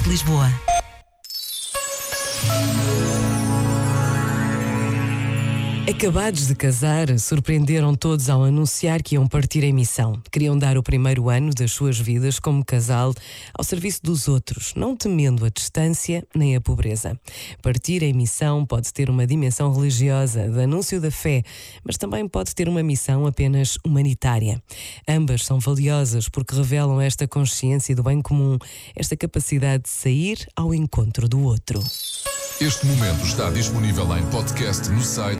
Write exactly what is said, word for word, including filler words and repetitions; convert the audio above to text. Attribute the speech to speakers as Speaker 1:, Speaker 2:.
Speaker 1: Lisboa.
Speaker 2: Acabados de casar, surpreenderam todos ao anunciar que iam partir em missão. Queriam dar o primeiro ano das suas vidas como casal ao serviço dos outros, não temendo a distância nem a pobreza. Partir em missão pode ter uma dimensão religiosa, de anúncio da fé, mas também pode ter uma missão apenas humanitária. Ambas são valiosas porque revelam esta consciência do bem comum, esta capacidade de sair ao encontro do outro.
Speaker 3: Este momento está disponível em podcast no site